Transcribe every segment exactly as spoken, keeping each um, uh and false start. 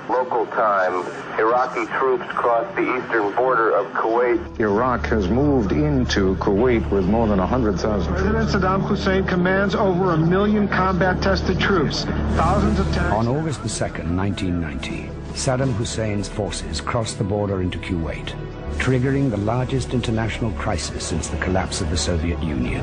Local time, Iraqi troops crossed the eastern border of Kuwait. Iraq has moved into Kuwait with more than one hundred thousand. President Saddam Hussein commands over a million combat-tested troops. Thousands of tanks. On August the second, nineteen ninety, Saddam Hussein's forces crossed the border into Kuwait, triggering the largest international crisis since the collapse of the Soviet Union.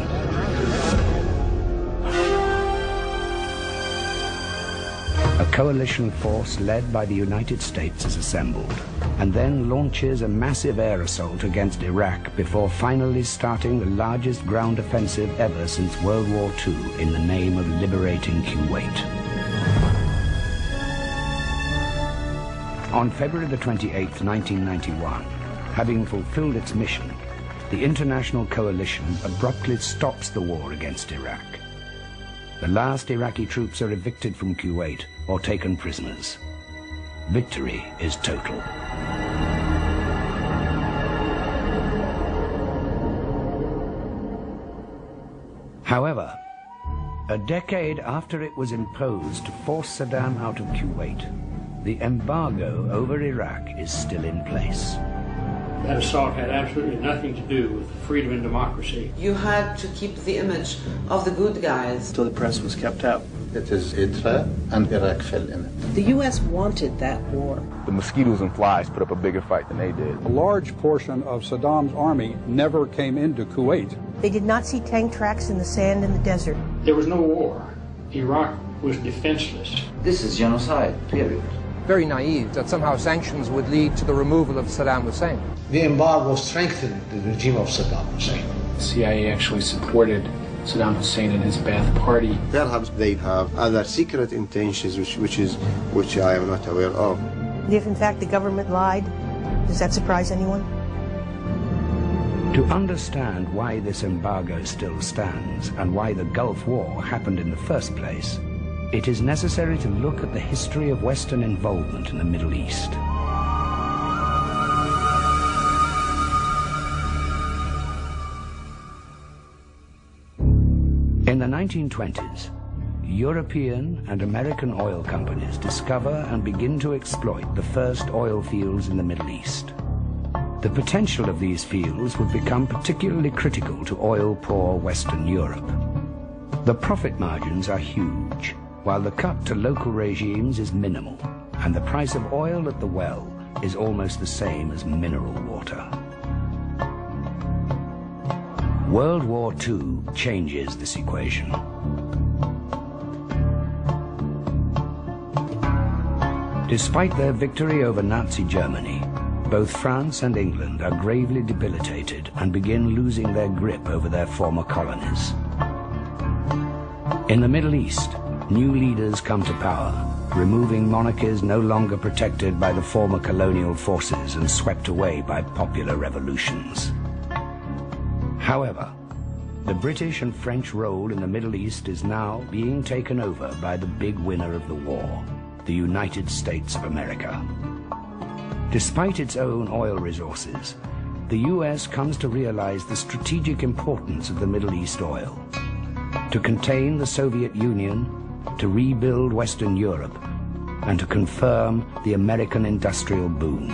A coalition force led by the United States is assembled and then launches a massive air assault against Iraq before finally starting the largest ground offensive ever since World War Two in the name of liberating Kuwait. On February the twenty-eighth, nineteen ninety-one, having fulfilled its mission, the international coalition abruptly stops the war against Iraq. The last Iraqi troops are evicted from Kuwait or taken prisoners. Victory is total. However, a decade after it was imposed to force Saddam out of Kuwait, the embargo over Iraq is still in place. That assault had absolutely nothing to do with freedom and democracy. You had to keep the image of the good guys. So the press was kept out. It is a threat, and Iraq fell in it. The U S wanted that war. The mosquitoes and flies put up a bigger fight than they did. A large portion of Saddam's army never came into Kuwait. They did not see tank tracks in the sand in the desert. There was no war. Iraq was defenseless. This is genocide, period. Very naive that somehow sanctions would lead to the removal of Saddam Hussein. The embargo strengthened the regime of Saddam Hussein. The C I A actually supported Saddam Hussein and his Ba'ath Party. Perhaps they have other secret intentions which, which, is, which I am not aware of. If in fact the government lied, does that surprise anyone? To understand why this embargo still stands and why the Gulf War happened in the first place, it is necessary to look at the history of Western involvement in the Middle East. In the nineteen twenties, European and American oil companies discover and begin to exploit the first oil fields in the Middle East. The potential of these fields would become particularly critical to oil-poor Western Europe. The profit margins are huge, while the cut to local regimes is minimal, and the price of oil at the well is almost the same as mineral water. World War Two changes this equation. Despite their victory over Nazi Germany, both France and England are gravely debilitated and begin losing their grip over their former colonies. In the Middle East, new leaders come to power, removing monarchies no longer protected by the former colonial forces and swept away by popular revolutions. However, the British and French role in the Middle East is now being taken over by the big winner of the war, the United States of America. Despite its own oil resources, the U S comes to realize the strategic importance of the Middle East oil. To contain the Soviet Union, to rebuild Western Europe, and to confirm the American industrial boom.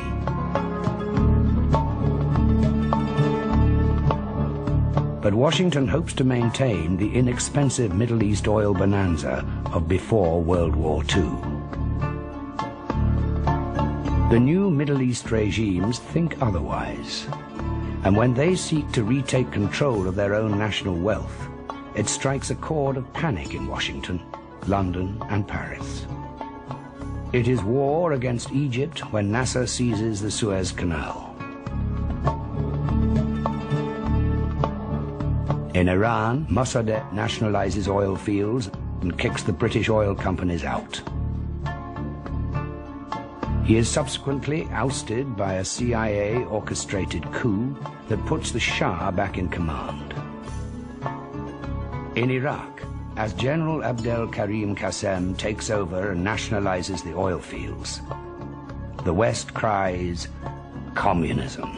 But Washington hopes to maintain the inexpensive Middle East oil bonanza of before World War Two. The new Middle East regimes think otherwise, and when they seek to retake control of their own national wealth, it strikes a chord of panic in Washington, London, and Paris. It is war against Egypt when Nasser seizes the Suez Canal. In Iran, Mossadegh nationalizes oil fields and kicks the British oil companies out. He is subsequently ousted by a C I A-orchestrated coup that puts the Shah back in command. In Iraq, as General Abdel Karim Qassem takes over and nationalizes the oil fields, the West cries, communism.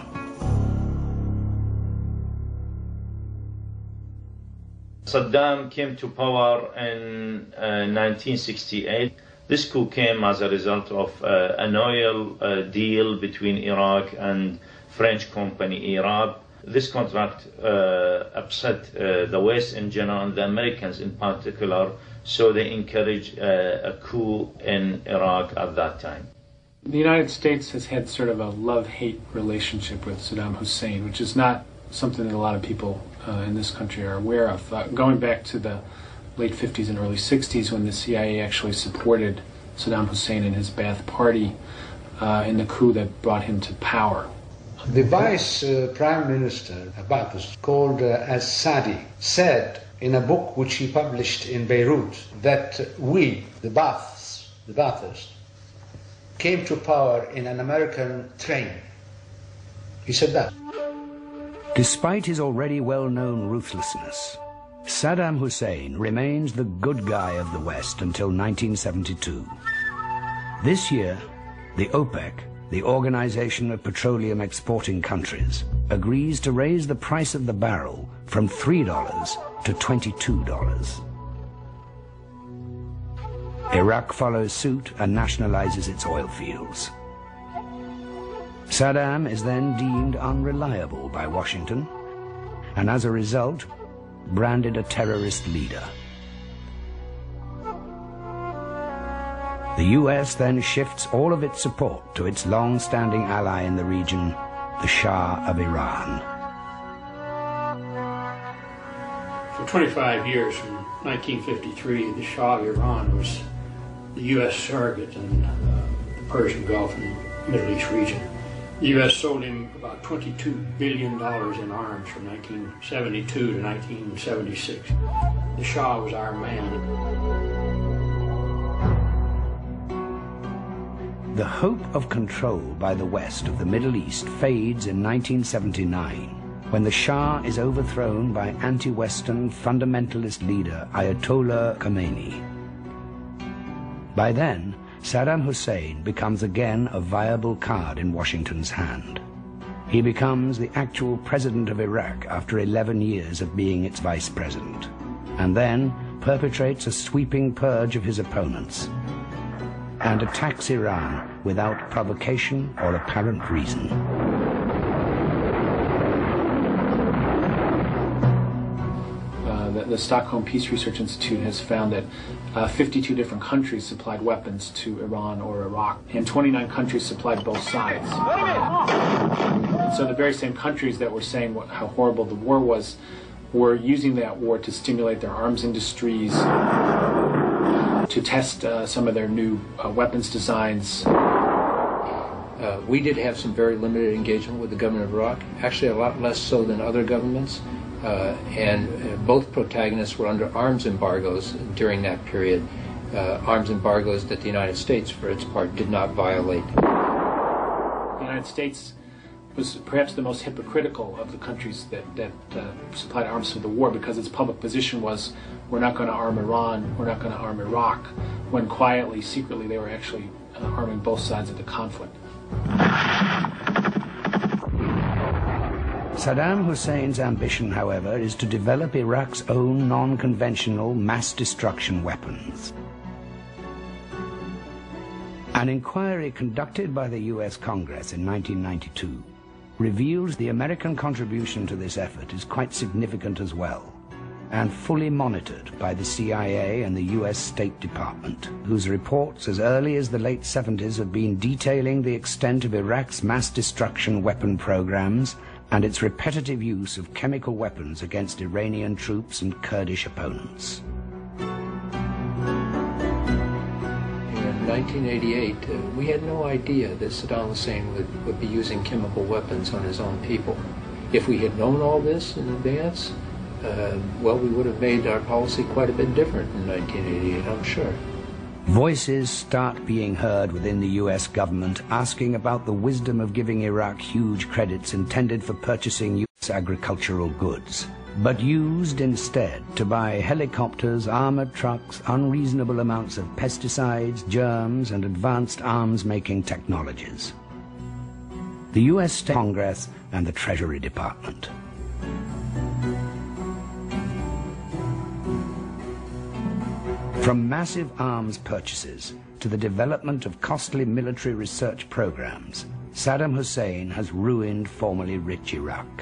Saddam came to power in uh, nineteen sixty-eight. This coup came as a result of uh, an oil uh, deal between Iraq and French company Irab. This contract uh, upset uh, the West in general and the Americans in particular, so they encouraged uh, a coup in Iraq at that time. The United States has had sort of a love-hate relationship with Saddam Hussein, which is not something that a lot of people uh, in this country are aware of. Uh, going back to the late fifties and early sixties, when the C I A actually supported Saddam Hussein and his Ba'ath Party uh, in the coup that brought him to power. The Vice uh, Prime Minister about this, called uh, As-Sadi, said in a book which he published in Beirut that we, the Ba'aths, the Ba'athists, came to power in an American train. He said that. Despite his already well-known ruthlessness, Saddam Hussein remains the good guy of the West until nineteen seventy-two. This year, the OPEC, the Organization of Petroleum Exporting Countries, agrees to raise the price of the barrel from three dollars to twenty-two dollars. Iraq follows suit and nationalizes its oil fields. Saddam is then deemed unreliable by Washington, and as a result, branded a terrorist leader. The U S then shifts all of its support to its long-standing ally in the region, the Shah of Iran. For twenty-five years, from nineteen fifty-three, the Shah of Iran was the U S surrogate in uh, the Persian Gulf and Middle East region. The U S sold him about twenty-two billion dollars in arms from nineteen seventy-two to nineteen seventy-six. The Shah was our man. The hope of control by the West of the Middle East fades in nineteen seventy-nine, when the Shah is overthrown by anti-Western fundamentalist leader Ayatollah Khomeini. By then, Saddam Hussein becomes again a viable card in Washington's hand. He becomes the actual president of Iraq after eleven years of being its vice president, and then perpetrates a sweeping purge of his opponents, and attacks Iran without provocation or apparent reason. Uh, the, the Stockholm Peace Research Institute has found that uh, fifty-two different countries supplied weapons to Iran or Iraq, and twenty-nine countries supplied both sides. So the very same countries that were saying what, how horrible the war was were using that war to stimulate their arms industries, to test uh, some of their new uh, weapons designs. Uh, we did have some very limited engagement with the government of Iraq, actually a lot less so than other governments, uh, and uh, both protagonists were under arms embargoes during that period, uh, arms embargoes that the United States, for its part, did not violate. The United States was perhaps the most hypocritical of the countries that, that uh, supplied arms to the war, because its public position was, we're not going to arm Iran, we're not going to arm Iraq, when quietly, secretly, they were actually uh, arming both sides of the conflict. Saddam Hussein's ambition, however, is to develop Iraq's own non-conventional mass destruction weapons. An inquiry conducted by the U S Congress in nineteen ninety-two reveals the American contribution to this effort is quite significant as well, and fully monitored by the C I A and the U S State Department, whose reports as early as the late seventies have been detailing the extent of Iraq's mass destruction weapon programs and its repetitive use of chemical weapons against Iranian troops and Kurdish opponents. In nineteen eighty-eight, uh, we had no idea that Saddam Hussein would, would be using chemical weapons on his own people. If we had known all this in advance, Uh, well, we would have made our policy quite a bit different in nineteen eighty-eight, I'm sure. Voices start being heard within the U S government asking about the wisdom of giving Iraq huge credits intended for purchasing U S agricultural goods, but used instead to buy helicopters, armored trucks, unreasonable amounts of pesticides, germs, and advanced arms-making technologies. The U S Congress and the Treasury Department. From massive arms purchases to the development of costly military research programs, Saddam Hussein has ruined formerly rich Iraq.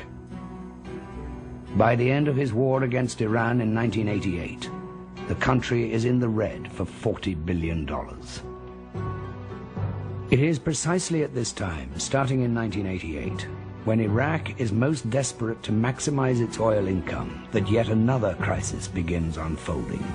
By the end of his war against Iran in nineteen eighty-eight, the country is in the red for forty billion dollars. It is precisely at this time, starting in nineteen eighty-eight, when Iraq is most desperate to maximize its oil income, that yet another crisis begins unfolding.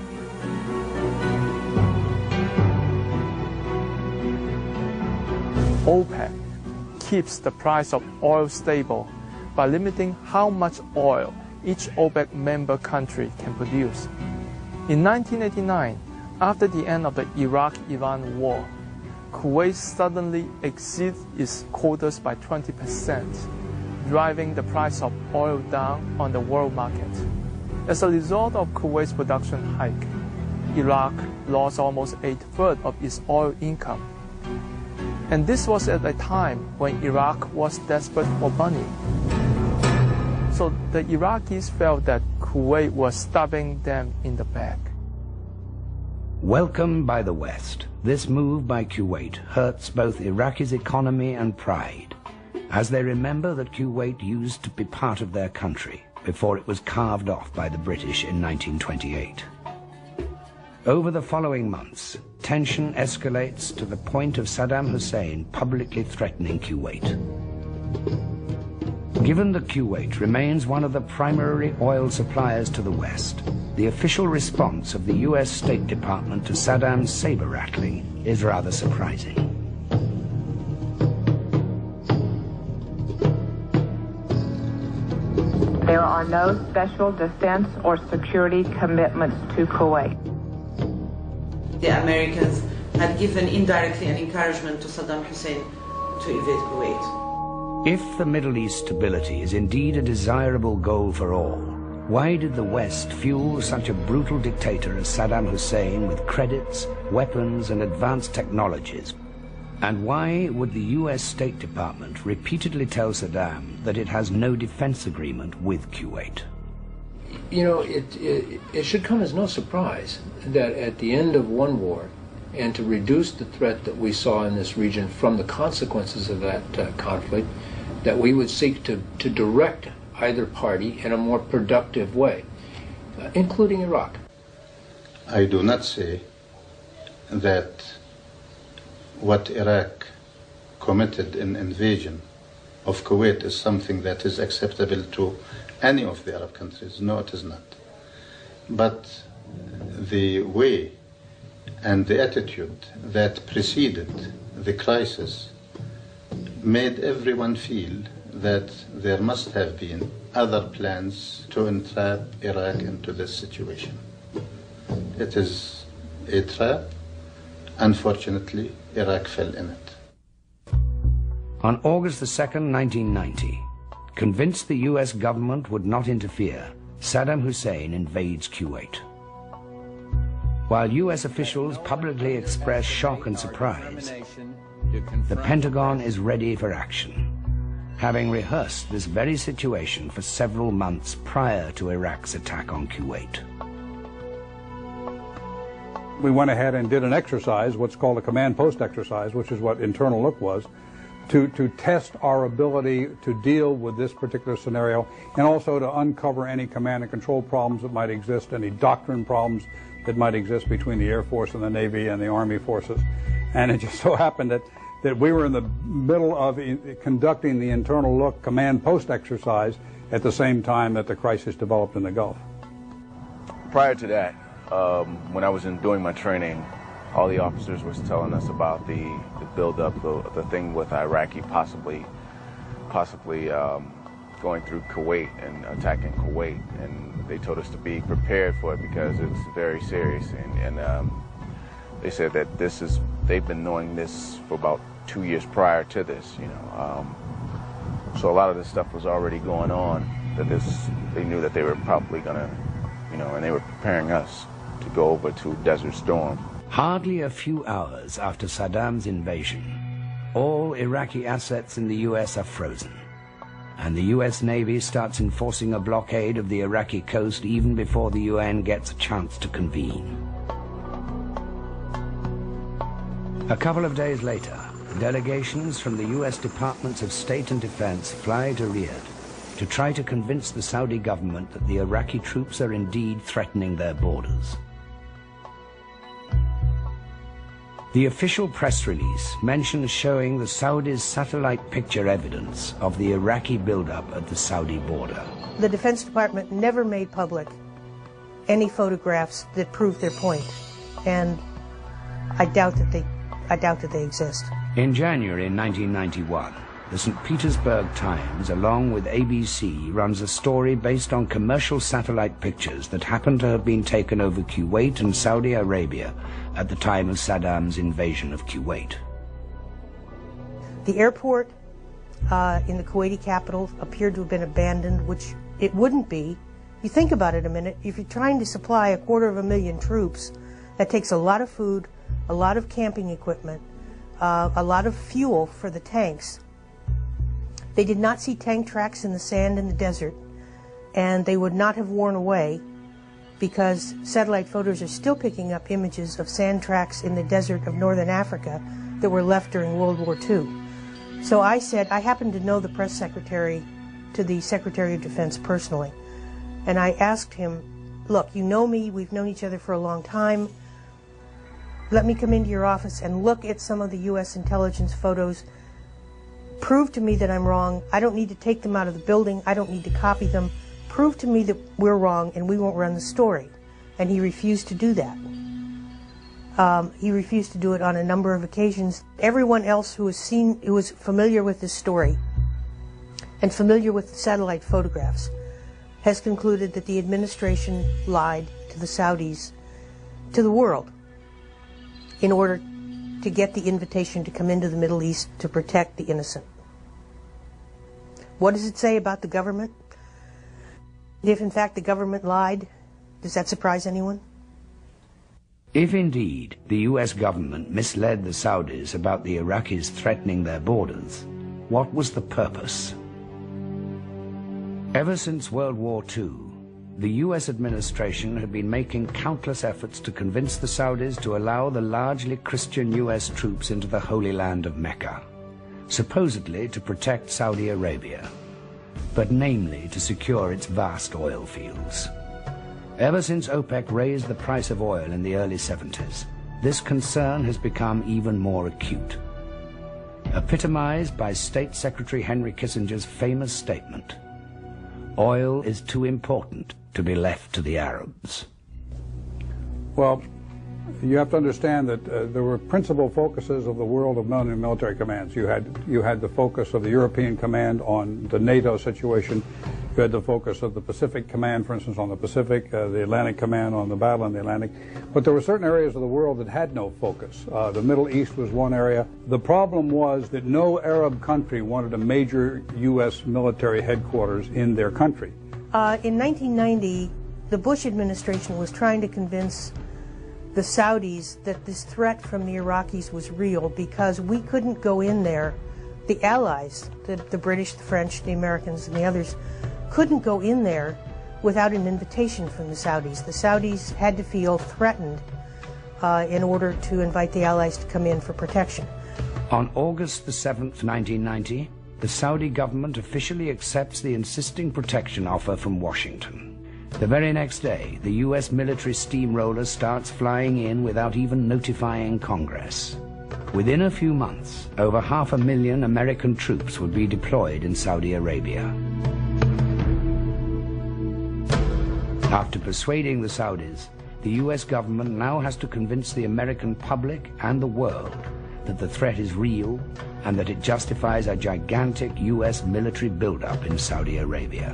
OPEC keeps the price of oil stable by limiting how much oil each OPEC member country can produce. In nineteen eighty-nine, after the end of the Iraq-Iran war, Kuwait suddenly exceeded its quotas by twenty percent, driving the price of oil down on the world market. As a result of Kuwait's production hike, Iraq lost almost a third of its oil income. And this was at a time when Iraq was desperate for money. So the Iraqis felt that Kuwait was stabbing them in the back. Welcomed by the West, this move by Kuwait hurts both Iraqi's economy and pride, as they remember that Kuwait used to be part of their country before it was carved off by the British in nineteen twenty-eight. Over the following months, tension escalates to the point of Saddam Hussein publicly threatening Kuwait. Given that Kuwait remains one of the primary oil suppliers to the West, the official response of the U S State Department to Saddam's saber-rattling is rather surprising. There are no special defense or security commitments to Kuwait. The Americans had given indirectly an encouragement to Saddam Hussein to invade Kuwait. If the Middle East stability is indeed a desirable goal for all, why did the West fuel such a brutal dictator as Saddam Hussein with credits, weapons, and advanced technologies? And why would the U S State Department repeatedly tell Saddam that it has no defense agreement with Kuwait? You know, it, it, it should come as no surprise that at the end of one war, and to reduce the threat that we saw in this region from the consequences of that uh, conflict, that we would seek to, to direct either party in a more productive way, uh, including Iraq. I do not say that what Iraq committed in invasion of Kuwait is something that is acceptable to any of the Arab countries. No, it is not. But the way and the attitude that preceded the crisis made everyone feel that there must have been other plans to entrap Iraq into this situation. It is a trap. Unfortunately, Iraq fell in it. On August the second, nineteen ninety, convinced the U S government would not interfere, Saddam Hussein invades Kuwait. While U S officials publicly express shock and surprise, the Pentagon is ready for action, having rehearsed this very situation for several months prior to Iraq's attack on Kuwait. We went ahead and did an exercise, what's called a command post exercise, which is what Internal Look was, to, to test our ability to deal with this particular scenario, and also to uncover any command and control problems that might exist, any doctrine problems that might exist between the Air Force and the Navy and the Army forces. And it just so happened that, that we were in the middle of conducting the Internal Look command post exercise at the same time that the crisis developed in the Gulf. Prior to that, um, when I was in, doing my training, all the officers was telling us about the, the build-up, the, the thing with Iraqi possibly, possibly um, going through Kuwait and attacking Kuwait, and they told us to be prepared for it because it's very serious. And, and um, they said that this is, they've been knowing this for about two years prior to this, you know. Um, so a lot of this stuff was already going on. That this, they knew that they were probably gonna, you know, and they were preparing us to go over to Desert Storm. Hardly a few hours after Saddam's invasion, all Iraqi assets in the U S are frozen, and the U S Navy starts enforcing a blockade of the Iraqi coast even before the U N gets a chance to convene. A couple of days later, delegations from the U S Departments of State and Defense fly to Riyadh to try to convince the Saudi government that the Iraqi troops are indeed threatening their borders. The official press release mentions showing the Saudis' satellite picture evidence of the Iraqi buildup at the Saudi border. The Defense Department never made public any photographs that prove their point, and I doubt that they, I doubt that they exist. In January nineteen ninety-one, the Saint Petersburg Times, along with A B C, runs a story based on commercial satellite pictures that happen to have been taken over Kuwait and Saudi Arabia at the time of Saddam's invasion of Kuwait. The airport uh, in the Kuwaiti capital appeared to have been abandoned, which it wouldn't be. You think about it a minute, if you're trying to supply a quarter of a million troops, that takes a lot of food, a lot of camping equipment, uh, a lot of fuel for the tanks. They did not see tank tracks in the sand in the desert, and they would not have worn away because satellite photos are still picking up images of sand tracks in the desert of northern Africa that were left during World War Two. So I said, I happen to know the press secretary to the Secretary of Defense personally, and I asked him, look, you know me, we've known each other for a long time, let me come into your office and look at some of the U S intelligence photos. Prove to me that I'm wrong. I don't need to take them out of the building. I don't need to copy them. Prove to me that we're wrong and we won't run the story. And he refused to do that. Um, he refused to do it on a number of occasions. Everyone else who has seen, who was familiar with this story and familiar with the satellite photographs has concluded that the administration lied to the Saudis, to the world, in order to get the invitation to come into the Middle East to protect the innocent. What does it say about the government? If in fact the government lied, does that surprise anyone? If indeed the U S government misled the Saudis about the Iraqis threatening their borders, what was the purpose? Ever since World War Two, the U S administration had been making countless efforts to convince the Saudis to allow the largely Christian U S troops into the Holy Land of Mecca, supposedly to protect Saudi Arabia, but namely to secure its vast oil fields. Ever since OPEC raised the price of oil in the early seventies, this concern has become even more acute, epitomized by State Secretary Henry Kissinger's famous statement, "Oil is too important to be left to the Arabs." Well, you have to understand that uh, there were principal focuses of the world of military commands. You had you had the focus of the European Command on the NATO situation. You had the focus of the Pacific Command, for instance, on the Pacific, uh, the Atlantic Command on the battle in the Atlantic. But there were certain areas of the world that had no focus. Uh, the Middle East was one area. The problem was that no Arab country wanted a major U S military headquarters in their country. Uh, in nineteen ninety, the Bush administration was trying to convince the Saudis that this threat from the Iraqis was real because we couldn't go in there. The allies, the, the British, the French, the Americans, and the others, couldn't go in there without an invitation from the Saudis. The Saudis had to feel threatened uh, in order to invite the allies to come in for protection. On August the seventh, nineteen ninety, the Saudi government officially accepts the insisting protection offer from Washington. The very next day, the U S military steamroller starts flying in without even notifying Congress. Within a few months, over half a million American troops would be deployed in Saudi Arabia. After persuading the Saudis, the U S government now has to convince the American public and the world that the threat is real and that it justifies a gigantic U S military buildup in Saudi Arabia.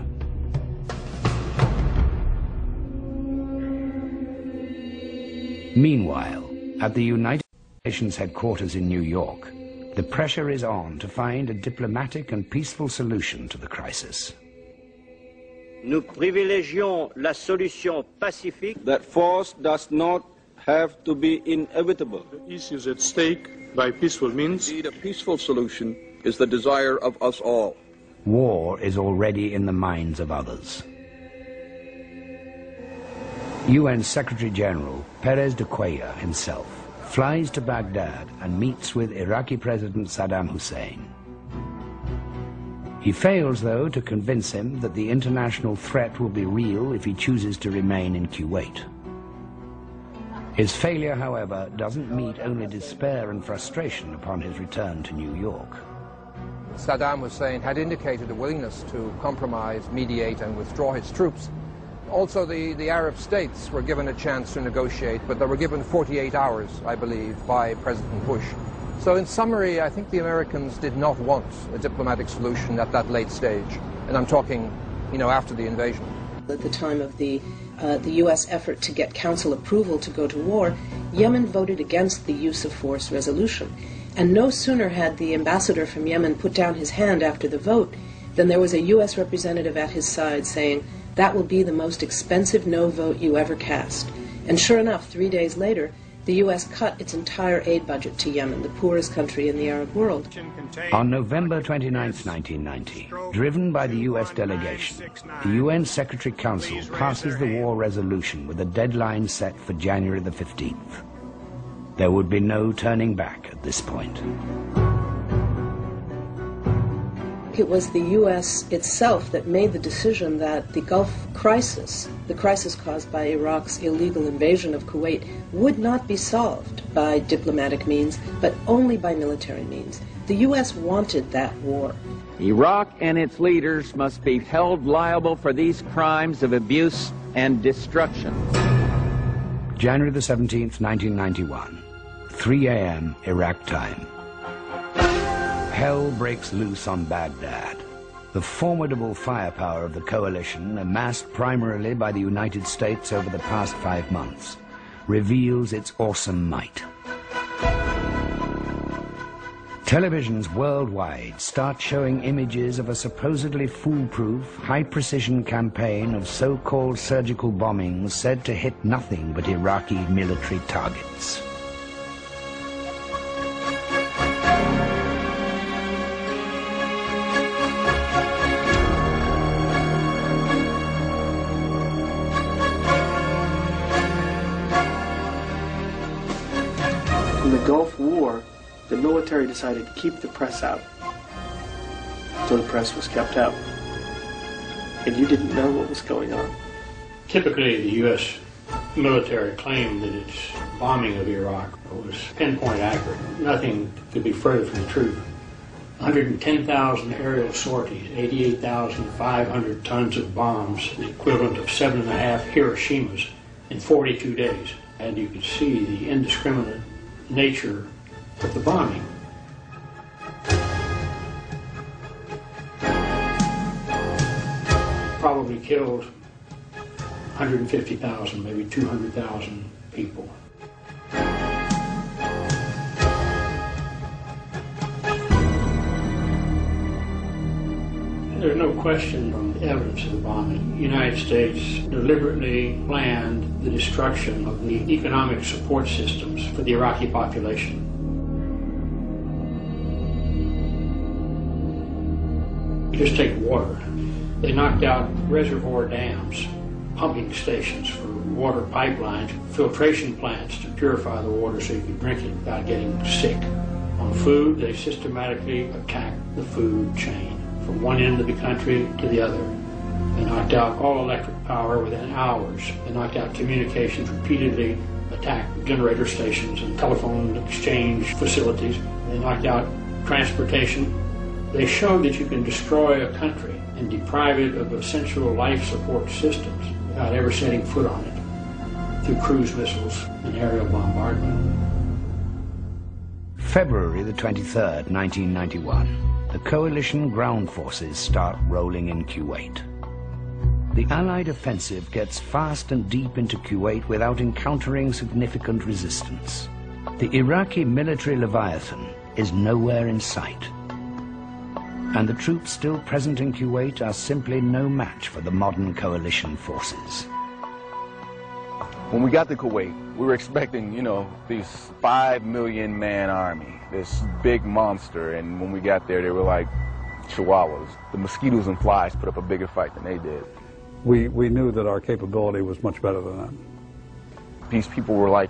Meanwhile, at the United Nations headquarters in New York, the pressure is on to find a diplomatic and peaceful solution to the crisis. Nous privilégions la solution pacifique. That force does not have to be inevitable. The issues at stake by peaceful means. Indeed, a peaceful solution is the desire of us all. War is already in the minds of others. U N Secretary General Perez de Cuellar himself flies to Baghdad and meets with Iraqi President Saddam Hussein. He fails, though, to convince him that the international threat will be real if he chooses to remain in Kuwait. His failure, however, doesn't meet only despair and frustration upon his return to New York. Saddam Hussein had indicated a willingness to compromise, mediate, and withdraw his troops. Also, the, the Arab states were given a chance to negotiate, but they were given forty-eight hours, I believe, by President Bush. So in summary, I think the Americans did not want a diplomatic solution at that late stage. And I'm talking, you know, after the invasion. At the time of the, uh, the U S effort to get council approval to go to war, Yemen voted against the use of force resolution. And no sooner had the ambassador from Yemen put down his hand after the vote than there was a U S representative at his side saying, "That will be the most expensive no vote you ever cast." And sure enough, three days later, the U S cut its entire aid budget to Yemen, the poorest country in the Arab world. On November twenty-ninth, nineteen ninety, driven by the U S delegation, the U N Secretary Council passes the war resolution with a deadline set for January the fifteenth. There would be no turning back at this point. It was the U S itself that made the decision that the Gulf crisis, the crisis caused by Iraq's illegal invasion of Kuwait, would not be solved by diplomatic means, but only by military means. The U S wanted that war. Iraq and its leaders must be held liable for these crimes of abuse and destruction. January the seventeenth, nineteen ninety-one, three A M Iraq time. Hell breaks loose on Baghdad. The formidable firepower of the coalition, amassed primarily by the United States over the past five months, reveals its awesome might. Televisions worldwide start showing images of a supposedly foolproof, high-precision campaign of so-called surgical bombings said to hit nothing but Iraqi military targets. In the Gulf War, the military decided to keep the press out. So the press was kept out. And you didn't know what was going on. Typically, the U S military claimed that its bombing of Iraq was pinpoint accurate. Nothing could be further from the truth. one hundred ten thousand aerial sorties, eighty-eight thousand five hundred tons of bombs, the equivalent of seven and a half Hiroshimas in forty-two days. And you could see the indiscriminate nature of the bombing. Probably killed one hundred fifty thousand, maybe two hundred thousand people. There's no question from the evidence of the bombing. The United States deliberately planned the destruction of the economic support systems for the Iraqi population. Just take water. They knocked out reservoir dams, pumping stations for water pipelines, filtration plants to purify the water so you could drink it without getting sick. On food, they systematically attacked the food chain from one end of the country to the other. They knocked out all electric power within hours. They knocked out communications, repeatedly attacked generator stations and telephone exchange facilities. They knocked out transportation. They showed that you can destroy a country and deprive it of essential life support systems without ever setting foot on it through cruise missiles and aerial bombardment. February the twenty-third, nineteen ninety-one. The coalition ground forces start rolling in Kuwait. The Allied offensive gets fast and deep into Kuwait without encountering significant resistance. The Iraqi military Leviathan is nowhere in sight. And the troops still present in Kuwait are simply no match for the modern coalition forces. When we got to Kuwait, we were expecting, you know, this five million man army, this big monster, and when we got there, they were like chihuahuas. The mosquitoes and flies put up a bigger fight than they did. We, we knew that our capability was much better than that. These people were like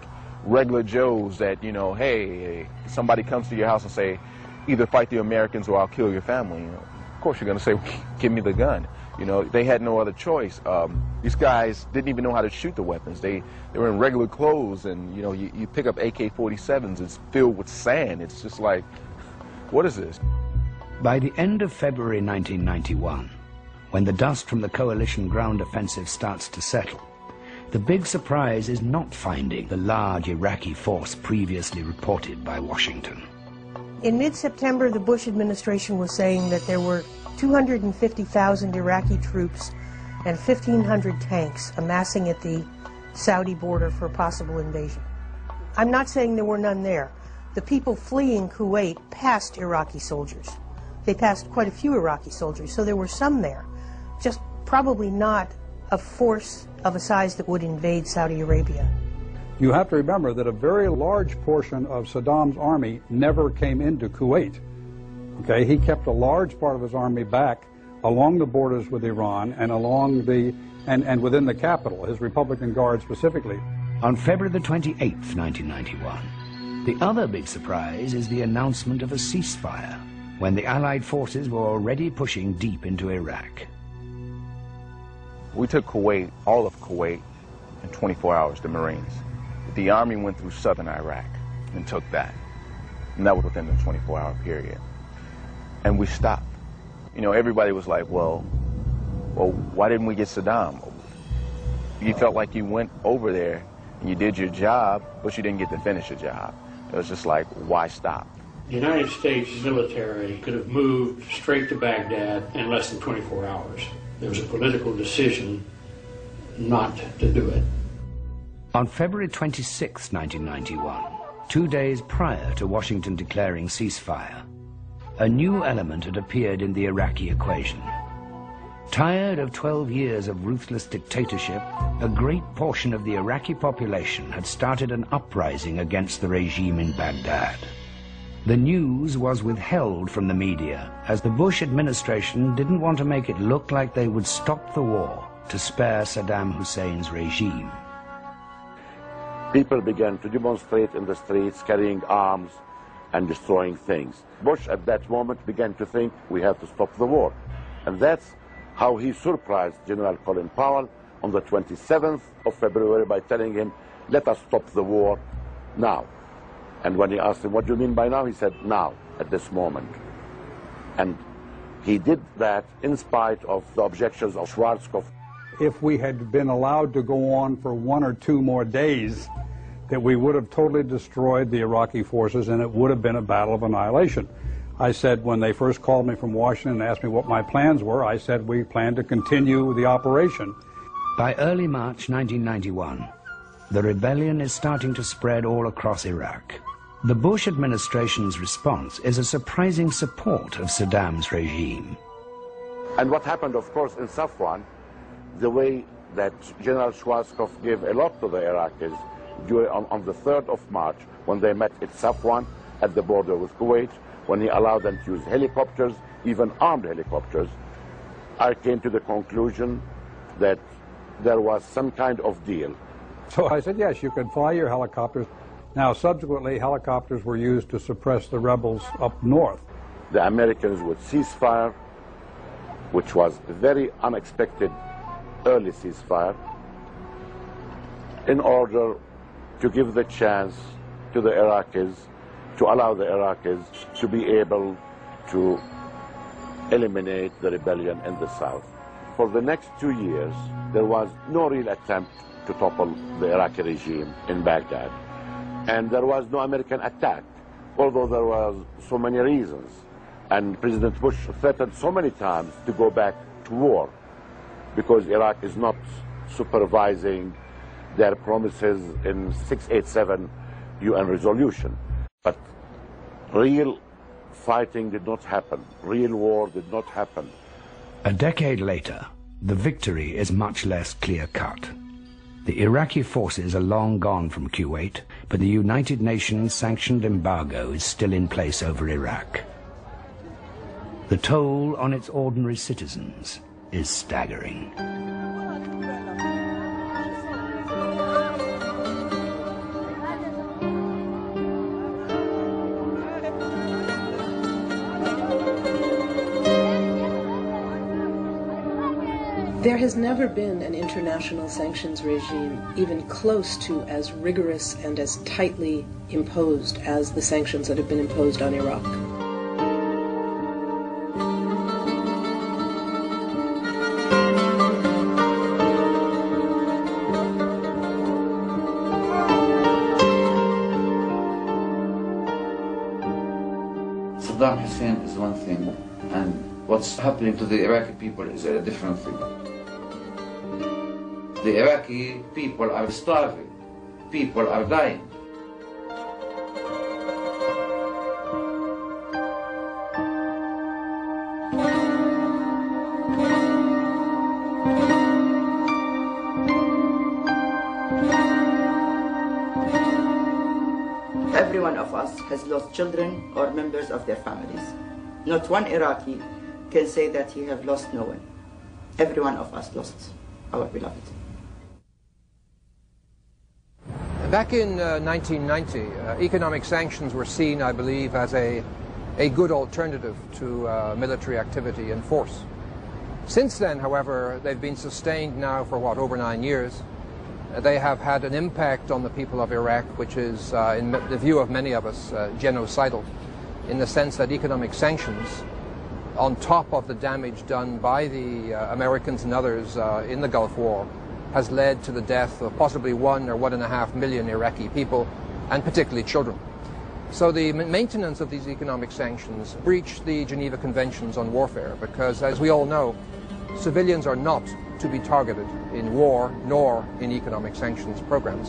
regular Joes that, you know, hey, somebody comes to your house and say, either fight the Americans or I'll kill your family. You know, of course you're going to say, give me the gun. You know, they had no other choice. Um, these guys didn't even know how to shoot the weapons. They, they were in regular clothes, and, you know, you, you pick up A K forty-sevens, it's filled with sand. It's just like, what is this? By the end of February nineteen ninety-one, when the dust from the coalition ground offensive starts to settle, the big surprise is not finding the large Iraqi force previously reported by Washington. In mid-September, the Bush administration was saying that there were two hundred fifty thousand Iraqi troops and fifteen hundred tanks amassing at the Saudi border for possible invasion. I'm not saying there were none there. The people fleeing Kuwait passed Iraqi soldiers. They passed quite a few Iraqi soldiers, so there were some there, just probably not a force of a size that would invade Saudi Arabia. You have to remember that a very large portion of Saddam's army never came into Kuwait. Okay, he kept a large part of his army back along the borders with Iran and along the and, and within the capital, his Republican Guard specifically. On February the twenty-eighth, nineteen ninety-one, the other big surprise is the announcement of a ceasefire when the Allied forces were already pushing deep into Iraq. We took Kuwait, all of Kuwait, in twenty-four hours, the Marines. The Army went through southern Iraq and took that. And that was within the twenty-four hour period. And we stopped. You know, everybody was like, well, well, why didn't we get Saddam? You felt like you went over there and you did your job, but you didn't get to finish your job. It was just like, why stop? The United States military could have moved straight to Baghdad in less than twenty-four hours. There was a political decision not to do it. On February twenty-sixth, nineteen ninety-one, two days prior to Washington declaring ceasefire, a new element had appeared in the Iraqi equation. Tired of twelve years of ruthless dictatorship, a great portion of the Iraqi population had started an uprising against the regime in Baghdad. The news was withheld from the media, as the Bush administration didn't want to make it look like they would stop the war to spare Saddam Hussein's regime. People began to demonstrate in the streets, carrying arms and destroying things. Bush at that moment began to think we have to stop the war. And that's how he surprised General Colin Powell on the twenty-seventh of February by telling him, let us stop the war now. And when he asked him, what do you mean by now? He said, now, at this moment. And he did that in spite of the objections of Schwarzkopf. If we had been allowed to go on for one or two more days, that we would have totally destroyed the Iraqi forces and it would have been a battle of annihilation. I said, when they first called me from Washington and asked me what my plans were, I said we planned to continue the operation. By early March nineteen ninety-one, the rebellion is starting to spread all across Iraq. The Bush administration's response is a surprising support of Saddam's regime. And what happened, of course, in Safwan, the way that General Schwarzkopf gave a lot to the Iraqis during, on, on the third of March, when they met at Safwan at the border with Kuwait, when he allowed them to use helicopters, even armed helicopters, I came to the conclusion that there was some kind of deal. So I said, yes, you can fly your helicopters. Now, subsequently, helicopters were used to suppress the rebels up north. The Americans would cease fire, which was a very unexpected early ceasefire, in order to give the chance to the Iraqis, to allow the Iraqis to be able to eliminate the rebellion in the south. For the next two years, there was no real attempt to topple the Iraqi regime in Baghdad. And there was no American attack, although there was so many reasons. And President Bush threatened so many times to go back to war because Iraq is not supervising their promises in six eighty-seven U N resolution. But real fighting did not happen. Real war did not happen. A decade later, the victory is much less clear-cut. The Iraqi forces are long gone from Kuwait, but the United Nations sanctioned embargo is still in place over Iraq. The toll on its ordinary citizens is staggering. There has never been an international sanctions regime even close to as rigorous and as tightly imposed as the sanctions that have been imposed on Iraq. Saddam Hussein is one thing, and what's happening to the Iraqi people is a different thing. The Iraqi people are starving. People are dying. Every one of us has lost children or members of their families. Not one Iraqi can say that he have lost no one. Every one of us lost our beloved. Back in uh, nineteen ninety, uh, economic sanctions were seen, I believe, as a, a good alternative to uh, military activity and force. Since then, however, they've been sustained now for, what, over nine years. Uh, they have had an impact on the people of Iraq, which is, uh, in the view of many of us, uh, genocidal, in the sense that economic sanctions, on top of the damage done by the uh, Americans and others uh, in the Gulf War, has led to the death of possibly one or one and a half million Iraqi people, and particularly children. So the maintenance of these economic sanctions breach the Geneva Conventions on Warfare, because, as we all know, civilians are not to be targeted in war nor in economic sanctions programs.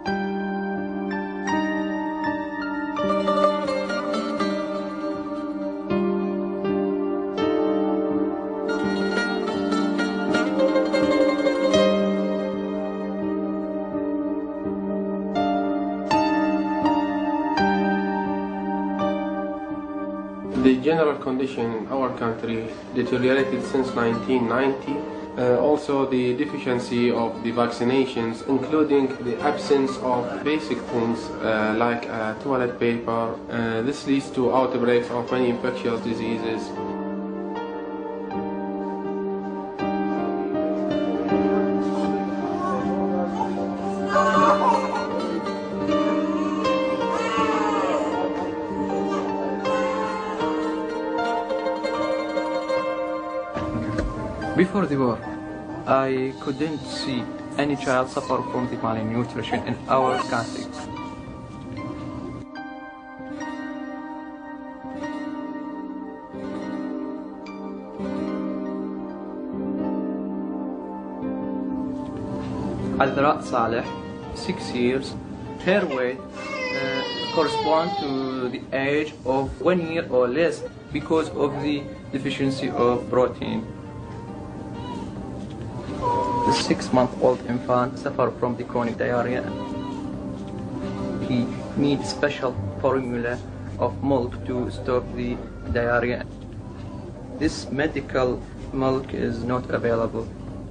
The general condition in our country deteriorated since nineteen ninety. Uh, also the deficiency of the vaccinations, including the absence of basic things uh, like uh, toilet paper. Uh, this leads to outbreaks of many infectious diseases. Before the war, I couldn't see any child suffer from the malnutrition in our country. Al-Dara Saleh, six years, her weight uh, corresponds to the age of one year or less because of the deficiency of protein. The six-month-old infant suffers from the chronic diarrhea. He needs special formula of milk to stop the diarrhea. This medical milk is not available.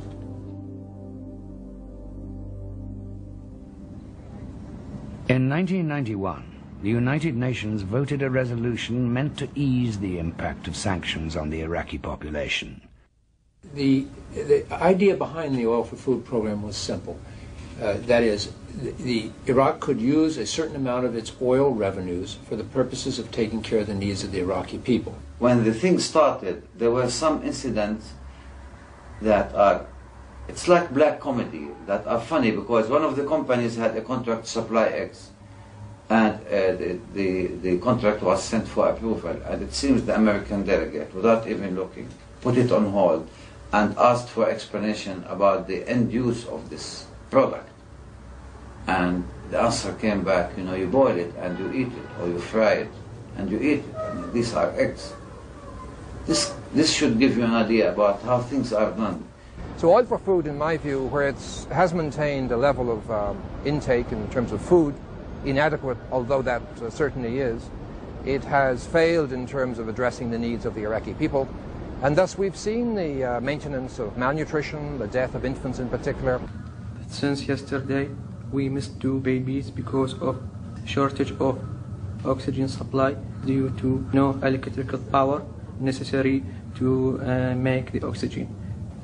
In nineteen ninety-one, the United Nations voted a resolution meant to ease the impact of sanctions on the Iraqi population. The, the idea behind the Oil for Food program was simple. Uh, that is, the, the Iraq could use a certain amount of its oil revenues for the purposes of taking care of the needs of the Iraqi people. When the thing started, there were some incidents that are, it's like black comedy, that are funny, because one of the companies had a contract to supply eggs, and uh, the, the, the contract was sent for approval, and it seems the American delegate, without even looking, put it on hold and asked for explanation about the end use of this product. And the answer came back, you know, you boil it and you eat it, or you fry it and you eat it. I mean, these are eggs. This, this should give you an idea about how things are done. So Oil for Food, in my view, where it has maintained a level of um, intake in terms of food, inadequate, although that uh, certainly is, it has failed in terms of addressing the needs of the Iraqi people. And thus we've seen the uh, maintenance of malnutrition, the death of infants in particular. Since yesterday, we missed two babies because of shortage of oxygen supply due to no electrical power necessary to uh, make the oxygen.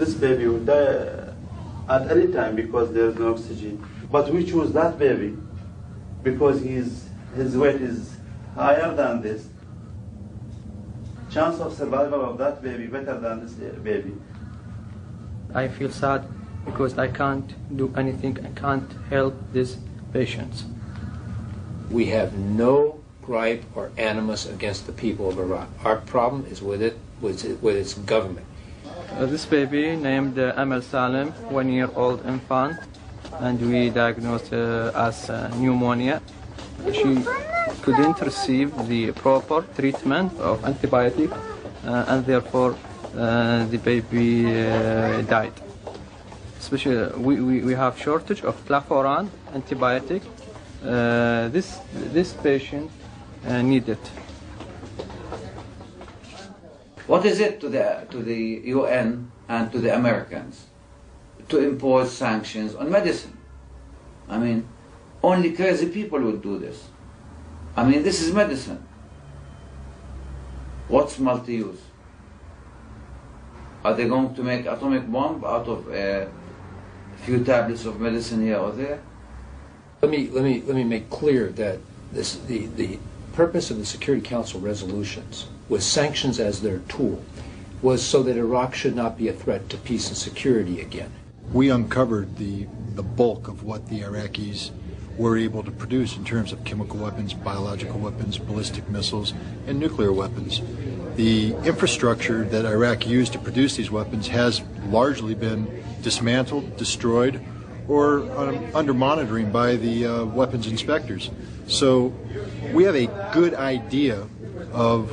this baby would die at any time because there's no oxygen. But we choose that baby because he's, his weight is higher than this. Chance of survival of that baby better than this baby. I feel sad because I can't do anything. I can't help these patients. We have no gripe or animus against the people of Iraq. Our problem is with it, with, it, with its government. Uh, this baby named uh, Amal Salim, one-year-old infant, and we diagnosed uh, as uh, pneumonia. She couldn't receive the proper treatment of antibiotic, uh, and therefore uh, the baby uh, died. Especially, we, we, we have shortage of clavuran antibiotic. Uh, this this patient uh, needed. What is it to the to the U N and to the Americans to impose sanctions on medicine? I mean, only crazy people would do this. I mean, this is medicine. What's multi-use? Are they going to make atomic bomb out of a few tablets of medicine here or there? Let me let me let me make clear that this the the purpose of the Security Council resolutions, with sanctions as their tool, was so that Iraq should not be a threat to peace and security again. We uncovered the the bulk of what the Iraqis were able to produce in terms of chemical weapons, biological weapons, ballistic missiles, and nuclear weapons. The infrastructure that Iraq used to produce these weapons has largely been dismantled, destroyed, or um, under monitoring by the uh, weapons inspectors. So we have a good idea of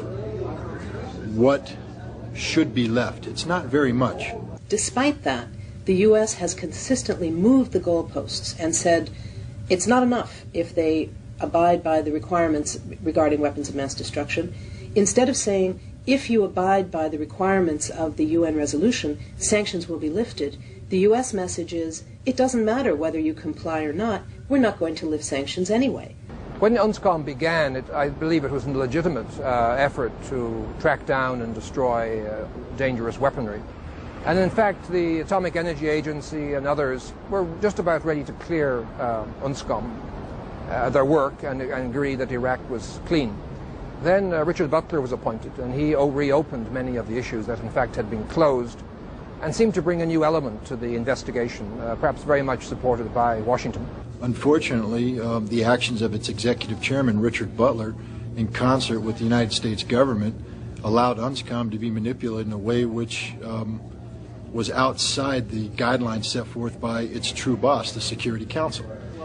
what should be left. It's not very much. Despite that, the U S has consistently moved the goalposts and said it's not enough if they abide by the requirements regarding weapons of mass destruction. Instead of saying, if you abide by the requirements of the U N resolution, sanctions will be lifted, the U S message is, it doesn't matter whether you comply or not, we're not going to lift sanctions anyway. When UNSCOM began, it, I believe it was a legitimate uh, effort to track down and destroy uh, dangerous weaponry. And in fact, the Atomic Energy Agency and others were just about ready to clear uh, UNSCOM, uh, their work, and, and agree that Iraq was clean. Then uh, Richard Butler was appointed, and he reopened many of the issues that in fact had been closed, and seemed to bring a new element to the investigation, uh, perhaps very much supported by Washington. Unfortunately, uh, the actions of its executive chairman, Richard Butler, in concert with the United States government, allowed UNSCOM to be manipulated in a way which um, was outside the guidelines set forth by its true boss, the Security Council.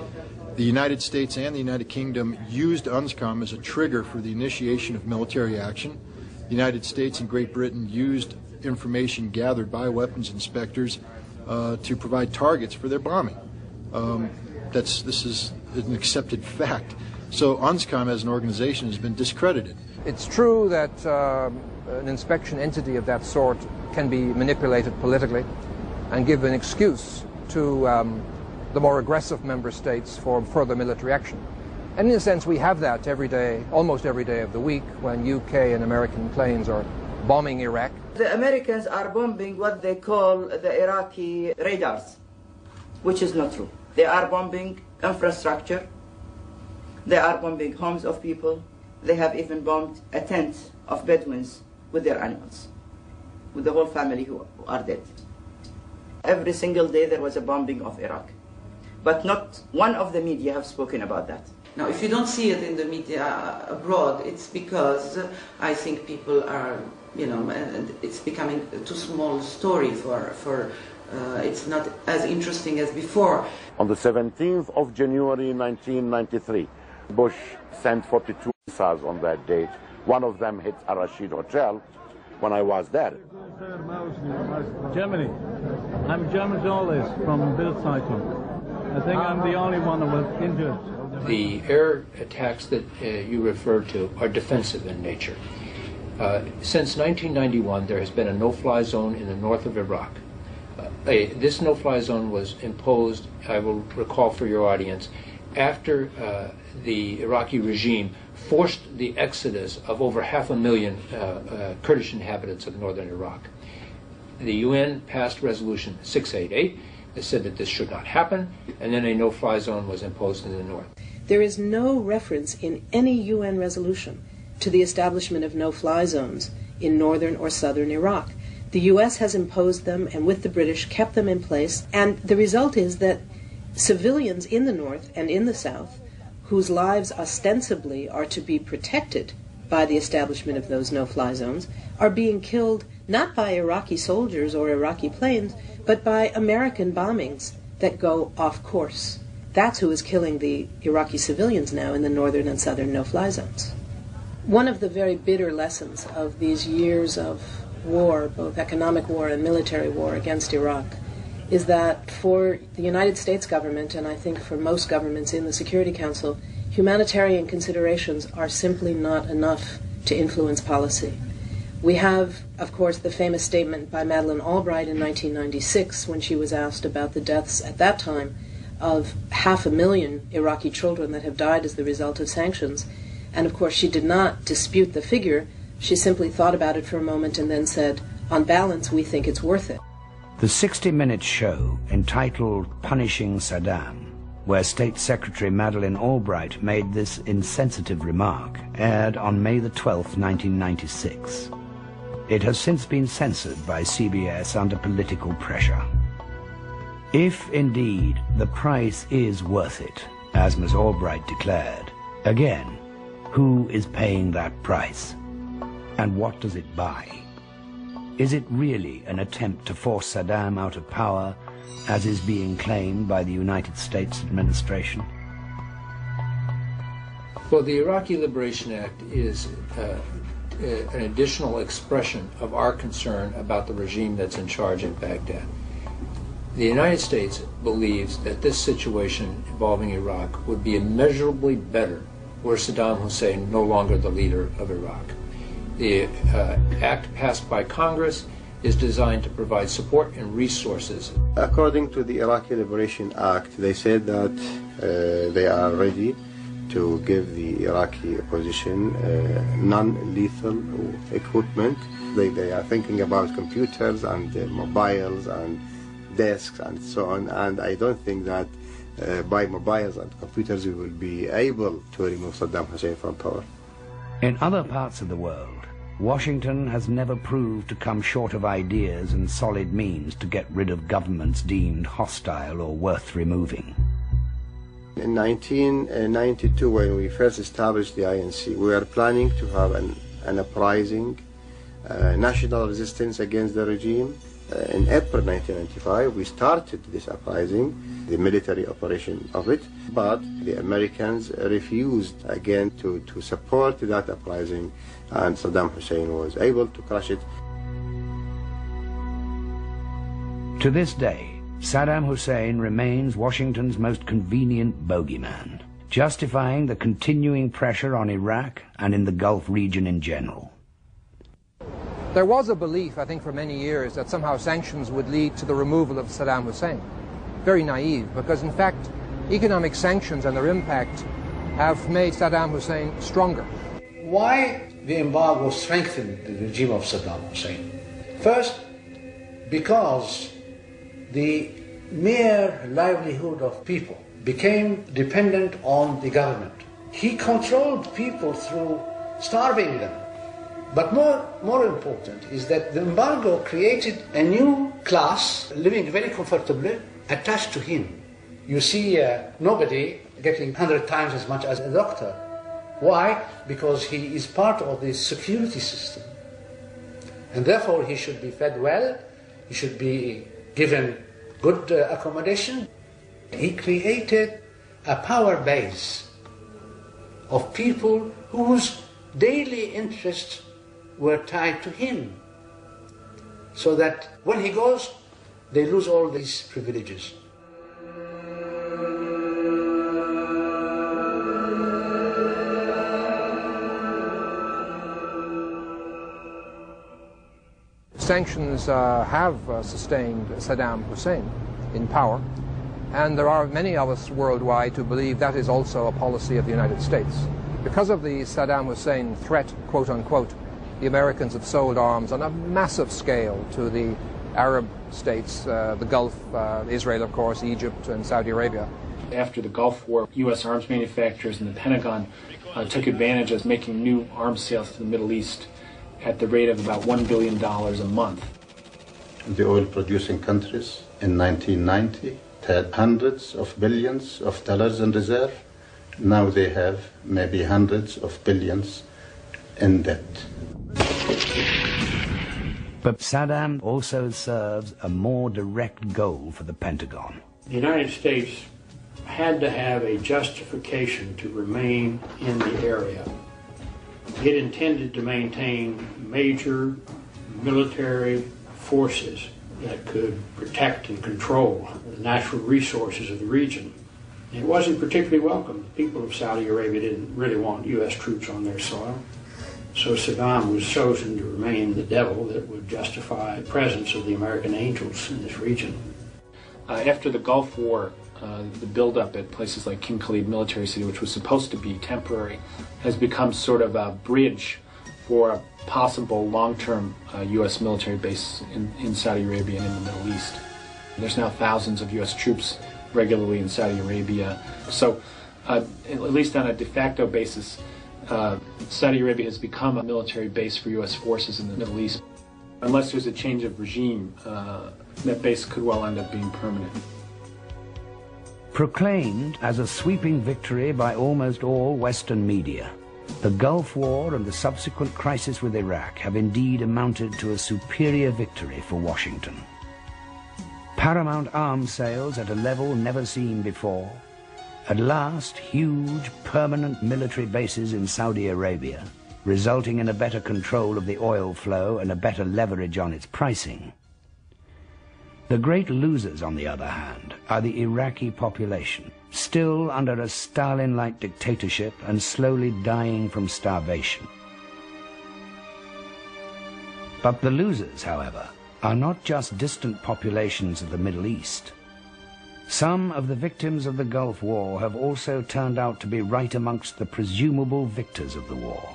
The United States and the United Kingdom used UNSCOM as a trigger for the initiation of military action. The United States and Great Britain used information gathered by weapons inspectors uh, to provide targets for their bombing. Um, that's, this is an accepted fact. So UNSCOM as an organization has been discredited. It's true that uh, an inspection entity of that sort can be manipulated politically and give an excuse to um, the more aggressive member states for further military action. And in a sense, we have that every day, almost every day of the week, when U K and American planes are bombing Iraq. The Americans are bombing what they call the Iraqi radars, which is not true. They are bombing infrastructure. They are bombing homes of people. They have even bombed a tent of Bedouins with their animals, with the whole family who are dead. Every single day there was a bombing of Iraq. But not one of the media have spoken about that. Now, if you don't see it in the media abroad, it's because I think people are, you know, and it's becoming a too small story for, for uh, it's not as interesting as before. On the seventeenth of January nineteen ninety-three, Bush sent forty-two missiles on that date. One of them hit Al Rashid Hotel when I was there. Germany. I'm German journalist from Bild Zeitung. I think I'm the only one that was injured. The air attacks that uh, you referred to are defensive in nature. Uh, since nineteen ninety-one, there has been a no-fly zone in the north of Iraq. Uh, a, this no-fly zone was imposed, I will recall for your audience, after uh, the Iraqi regime forced the exodus of over half a million uh, uh, Kurdish inhabitants of northern Iraq. The U N passed Resolution six eighty-eight that said that this should not happen, and then a no-fly zone was imposed in the north. There is no reference in any U N resolution to the establishment of no-fly zones in northern or southern Iraq. The U S has imposed them, and with the British kept them in place, and the result is that civilians in the north and in the south, whose lives ostensibly are to be protected by the establishment of those no-fly zones, are being killed not by Iraqi soldiers or Iraqi planes, but by American bombings that go off course. That's who is killing the Iraqi civilians now in the northern and southern no-fly zones. One of the very bitter lessons of these years of war, both economic war and military war against Iraq, is that for the United States government, and I think for most governments in the Security Council, humanitarian considerations are simply not enough to influence policy. We have, of course, the famous statement by Madeleine Albright in nineteen ninety-six when she was asked about the deaths at that time of half a million Iraqi children that have died as the result of sanctions. And of course she did not dispute the figure. She simply thought about it for a moment and then said, on balance, we think it's worth it. The sixty minute show, entitled Punishing Saddam, where State Secretary Madeleine Albright made this insensitive remark, aired on May the twelfth, nineteen ninety-six. It has since been censored by C B S under political pressure. If indeed the price is worth it, as Miz Albright declared, again, who is paying that price? And what does it buy? Is it really an attempt to force Saddam out of power, as is being claimed by the United States administration? Well, the Iraqi Liberation Act is uh, an additional expression of our concern about the regime that's in charge in Baghdad. The United States believes that this situation involving Iraq would be immeasurably better were Saddam Hussein no longer the leader of Iraq. The uh, act passed by Congress is designed to provide support and resources. According to the Iraqi Liberation Act, they said that uh, they are ready to give the Iraqi opposition uh, non-lethal equipment. They, they are thinking about computers and uh, mobiles and desks and so on, and I don't think that uh, by mobiles and computers we will be able to remove Saddam Hussein from power. In other parts of the world, Washington has never proved to come short of ideas and solid means to get rid of governments deemed hostile or worth removing. In nineteen ninety-two, when we first established the I N C, we were planning to have an, an uprising, uh, national resistance against the regime. Uh, in April nineteen ninety-five, we started this uprising, the military operation of it, but the Americans refused again to, to support that uprising, and Saddam Hussein was able to crush it. To this day, Saddam Hussein remains Washington's most convenient bogeyman, justifying the continuing pressure on Iraq and in the Gulf region in general. There was a belief, I think, for many years that somehow sanctions would lead to the removal of Saddam Hussein. Very naive, because in fact, economic sanctions and their impact have made Saddam Hussein stronger. Why the embargo strengthened the regime of Saddam Hussein? First, because the mere livelihood of people became dependent on the government. He controlled people through starving them. But more, more important is that the embargo created a new class living very comfortably attached to him. You see uh, nobody getting one hundred times as much as a doctor. Why? Because he is part of the security system. And therefore he should be fed well, he should be given good uh, accommodation. He created a power base of people whose daily interests were tied to him, so that when he goes, they lose all these privileges. Sanctions uh, have uh, sustained Saddam Hussein in power, and there are many of us worldwide who believe that is also a policy of the United States. Because of the Saddam Hussein threat, quote unquote, the Americans have sold arms on a massive scale to the Arab states, uh, the Gulf, uh, Israel, of course, Egypt, and Saudi Arabia. After the Gulf War, U S arms manufacturers and the Pentagon uh, took advantage of making new arms sales to the Middle East at the rate of about one billion dollars a month. The oil-producing countries in nineteen ninety had hundreds of billions of dollars in reserve. Now they have maybe hundreds of billions in debt. But Saddam also serves a more direct goal for the Pentagon. The United States had to have a justification to remain in the area. It intended to maintain major military forces that could protect and control the natural resources of the region. It wasn't particularly welcome. The people of Saudi Arabia didn't really want U S troops on their soil. So Saddam was chosen to remain the devil that would justify the presence of the American angels in this region. Uh, after the Gulf War, uh, the buildup at places like King Khalid Military City, which was supposed to be temporary, has become sort of a bridge for a possible long-term uh, U S military base in, in Saudi Arabia and in the Middle East. There's now thousands of U S troops regularly in Saudi Arabia. So uh, at least on a de facto basis, uh, Saudi Arabia has become a military base for U S forces in the Middle East. Unless there's a change of regime, uh, that base could well end up being permanent. Proclaimed as a sweeping victory by almost all Western media, the Gulf War and the subsequent crisis with Iraq have indeed amounted to a superior victory for Washington. Paramount arms sales at a level never seen before, at last huge permanent military bases in Saudi Arabia, resulting in a better control of the oil flow and a better leverage on its pricing. The great losers, on the other hand, are the Iraqi population, still under a Stalin-like dictatorship and slowly dying from starvation. But the losers, however, are not just distant populations of the Middle East. Some of the victims of the Gulf War have also turned out to be right amongst the presumable victors of the war.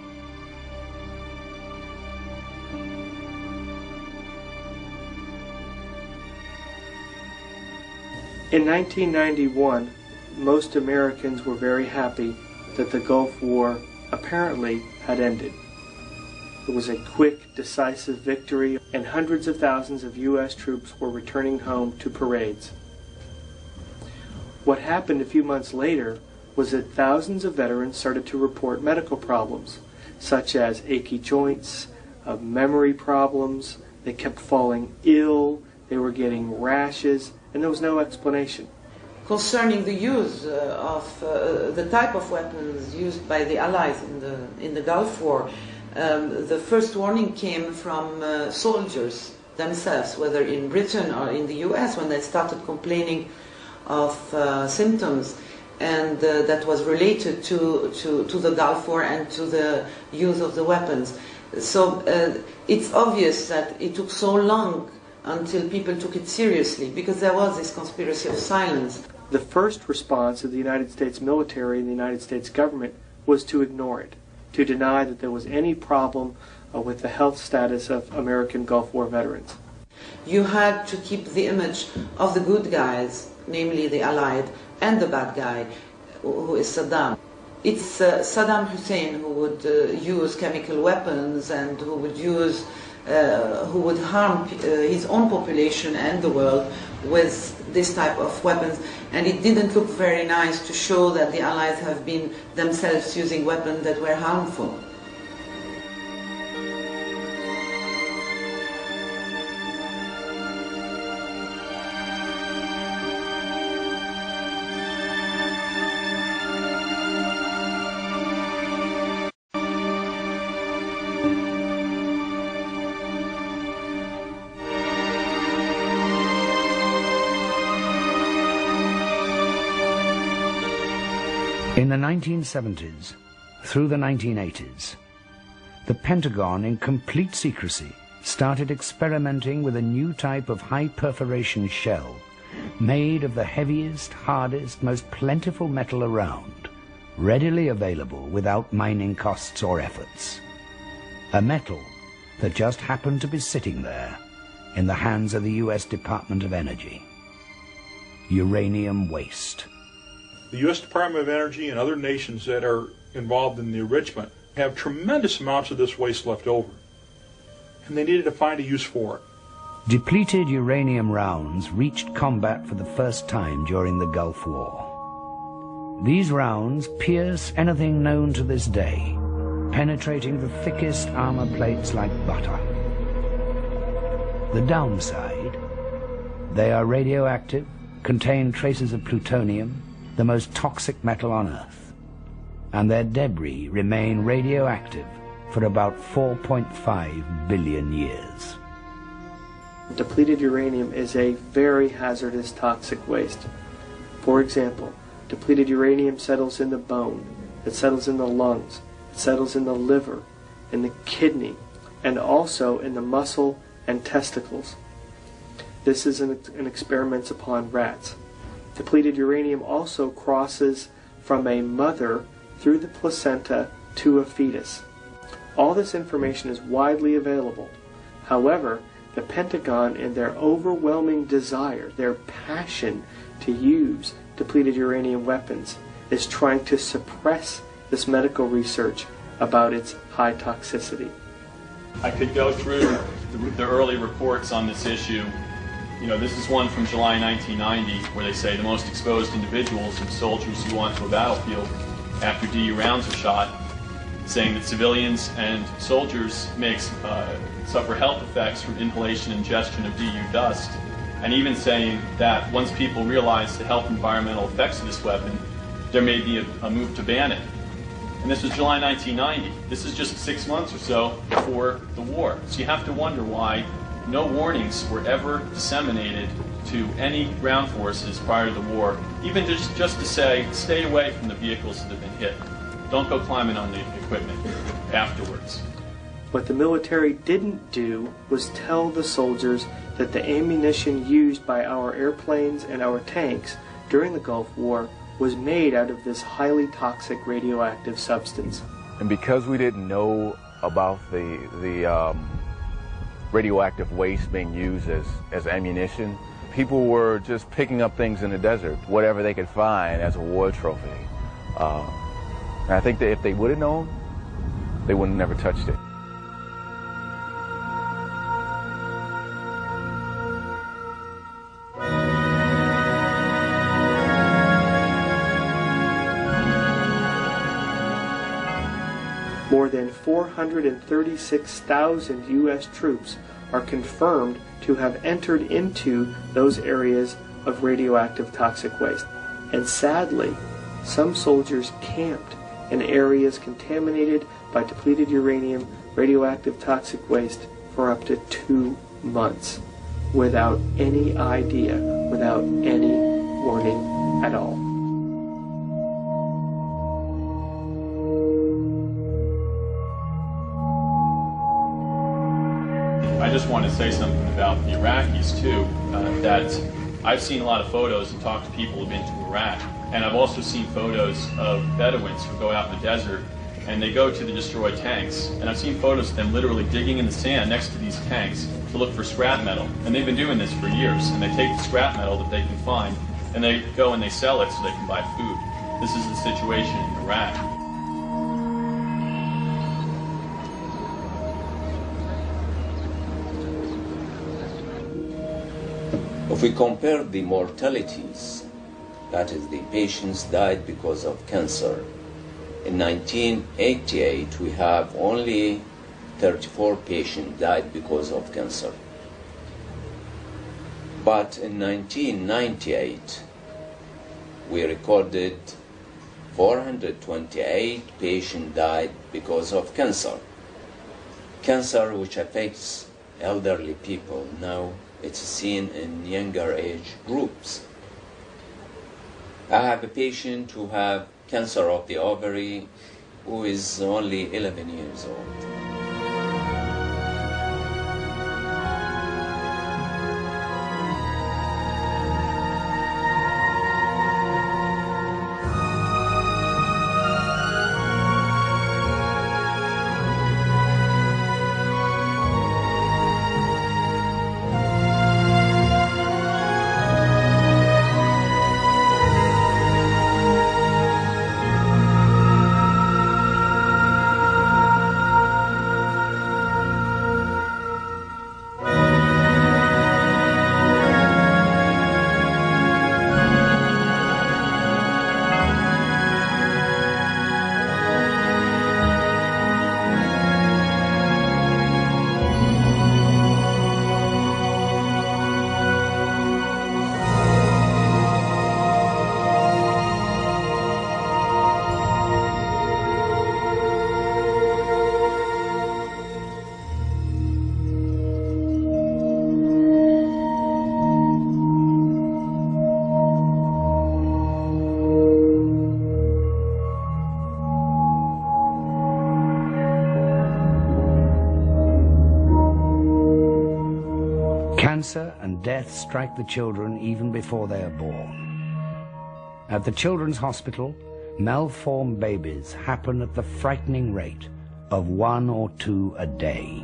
In nineteen ninety-one, most Americans were very happy that the Gulf War apparently had ended. It was a quick, decisive victory, and hundreds of thousands of U S troops were returning home to parades. What happened a few months later was that thousands of veterans started to report medical problems, such as achy joints, uh, memory problems. They kept falling ill, they were getting rashes, and there was no explanation. Concerning the use uh, of uh, the type of weapons used by the Allies in the, in the Gulf War, um, the first warning came from uh, soldiers themselves, whether in Britain or in the U S, when they started complaining of uh, symptoms, and uh, that was related to, to, to the Gulf War and to the use of the weapons. So uh, it's obvious that it took so long until people took it seriously, because there was this conspiracy of silence. The first response of the United States military and the United States government was to ignore it, to deny that there was any problem uh, with the health status of American Gulf War veterans. You had to keep the image of the good guys, namely the Allied, and the bad guy, who is Saddam. It's uh, Saddam Hussein who would uh, use chemical weapons and who would use Uh, who would harm uh, his own population and the world with this type of weapons. And it didn't look very nice to show that the Allies have been themselves using weapons that were harmful. In the nineteen seventies, through the nineteen eighties, the Pentagon, in complete secrecy, started experimenting with a new type of high-perforation shell made of the heaviest, hardest, most plentiful metal around, readily available without mining costs or efforts. A metal that just happened to be sitting there, in the hands of the U S Department of Energy. Uranium waste. The U S Department of Energy and other nations that are involved in the enrichment have tremendous amounts of this waste left over, and they needed to find a use for it. Depleted uranium rounds reached combat for the first time during the Gulf War. These rounds pierce anything known to this day, penetrating the thickest armor plates like butter. The downside: they are radioactive, contain traces of plutonium, the most toxic metal on Earth, and their debris remain radioactive for about four point five billion years. Depleted uranium is a very hazardous toxic waste. For example, depleted uranium settles in the bone, it settles in the lungs, it settles in the liver, in the kidney, and also in the muscle and testicles. This is an, an experiment upon rats. Depleted uranium also crosses from a mother through the placenta to a fetus. All this information is widely available. However, the Pentagon, in their overwhelming desire, their passion to use depleted uranium weapons, is trying to suppress this medical research about its high toxicity. I could go through the, the early reports on this issue. You know, this is one from July nineteen ninety, where they say the most exposed individuals are soldiers who go onto a battlefield after D U rounds are shot, saying that civilians and soldiers may uh, suffer health effects from inhalation and ingestion of D U dust, and even saying that once people realize the health and environmental effects of this weapon, there may be a, a move to ban it. And this was July nineteen ninety. This is just six months or so before the war. So you have to wonder why no warnings were ever disseminated to any ground forces prior to the war, even just, just to say, stay away from the vehicles that have been hit. Don't go climbing on the equipment afterwards. What the military didn't do was tell the soldiers that the ammunition used by our airplanes and our tanks during the Gulf War was made out of this highly toxic radioactive substance. And because we didn't know about the, the um, radioactive waste being used as, as ammunition, people were just picking up things in the desert, whatever they could find as a war trophy. Uh, and I think that if they would have known, they would have never touched it. More than four hundred thirty-six thousand U S troops are confirmed to have entered into those areas of radioactive toxic waste. And sadly, some soldiers camped in areas contaminated by depleted uranium, radioactive toxic waste for up to two months without any idea, without any warning at all. I just want to say something about the Iraqis too, uh, that I've seen a lot of photos and talked to people who've been to Iraq, and I've also seen photos of Bedouins who go out in the desert and they go to the destroyed tanks, and I've seen photos of them literally digging in the sand next to these tanks to look for scrap metal, and they've been doing this for years, and they take the scrap metal that they can find and they go and they sell it so they can buy food. This is the situation in Iraq. If we compare the mortalities, that is, the patients died because of cancer, in nineteen eighty-eight we have only thirty-four patients died because of cancer. But in nineteen ninety-eight we recorded four hundred twenty-eight patients died because of cancer. Cancer which affects elderly people now. It's seen in younger age groups. I have a patient who have cancer of the ovary who is only eleven years old. Cancer and death strike the children even before they are born. At the Children's Hospital, malformed babies happen at the frightening rate of one or two a day.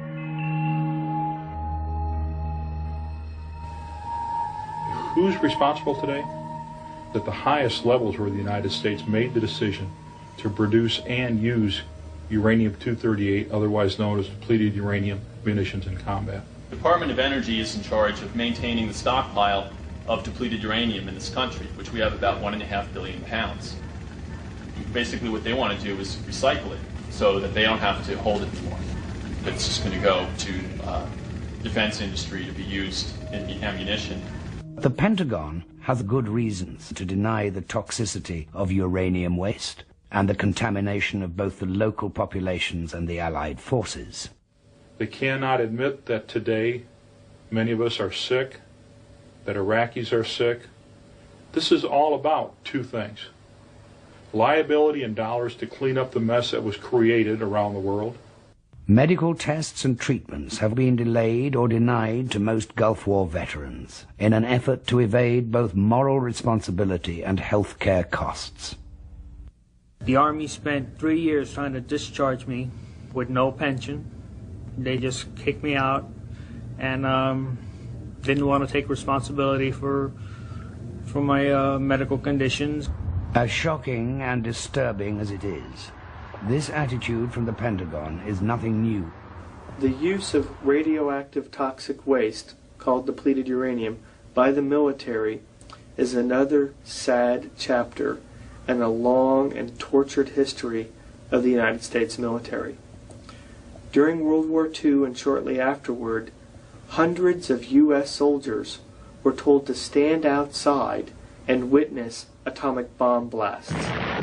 Who's responsible today? At the highest levels where the United States made the decision to produce and use uranium two thirty-eight, otherwise known as depleted uranium munitions in combat. The Department of Energy is in charge of maintaining the stockpile of depleted uranium in this country, which we have about one and a half billion pounds. Basically what they want to do is recycle it so that they don't have to hold it anymore. It's just going to go to uh, defense industry to be used in ammunition. The Pentagon has good reasons to deny the toxicity of uranium waste and the contamination of both the local populations and the Allied forces. They cannot admit that today many of us are sick, that Iraqis are sick. This is all about two things: liability and dollars to clean up the mess that was created around the world. Medical tests and treatments have been delayed or denied to most Gulf War veterans in an effort to evade both moral responsibility and health care costs. The Army spent three years trying to discharge me with no pension. They just kicked me out and um, didn't want to take responsibility for, for my uh, medical conditions. As shocking and disturbing as it is, this attitude from the Pentagon is nothing new. The use of radioactive toxic waste, called depleted uranium, by the military is another sad chapter in a long and tortured history of the United States military. During World War Two and shortly afterward, hundreds of U S soldiers were told to stand outside and witness atomic bomb blasts.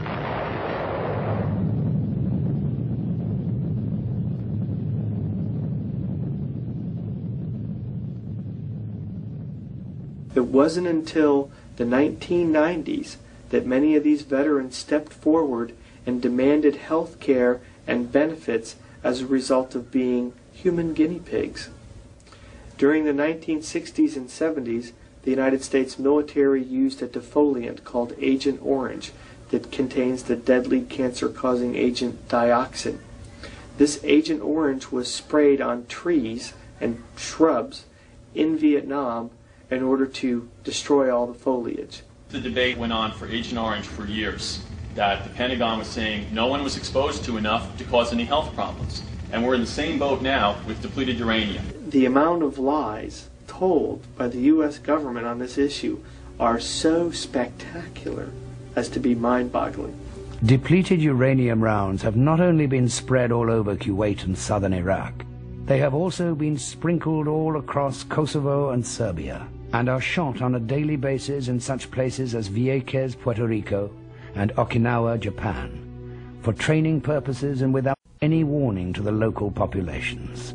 It wasn't until the nineteen nineties that many of these veterans stepped forward and demanded health care and benefits as a result of being human guinea pigs. During the nineteen sixties and seventies, the United States military used a defoliant called Agent Orange that contains the deadly cancer-causing agent dioxin. This Agent Orange was sprayed on trees and shrubs in Vietnam in order to destroy all the foliage. The debate went on for Agent Orange for years, that the Pentagon was saying no one was exposed to enough to cause any health problems. And we're in the same boat now with depleted uranium. The amount of lies told by the U S government on this issue are so spectacular as to be mind-boggling. Depleted uranium rounds have not only been spread all over Kuwait and southern Iraq, they have also been sprinkled all across Kosovo and Serbia, and are shot on a daily basis in such places as Vieques, Puerto Rico, and Okinawa, Japan, for training purposes and without any warning to the local populations.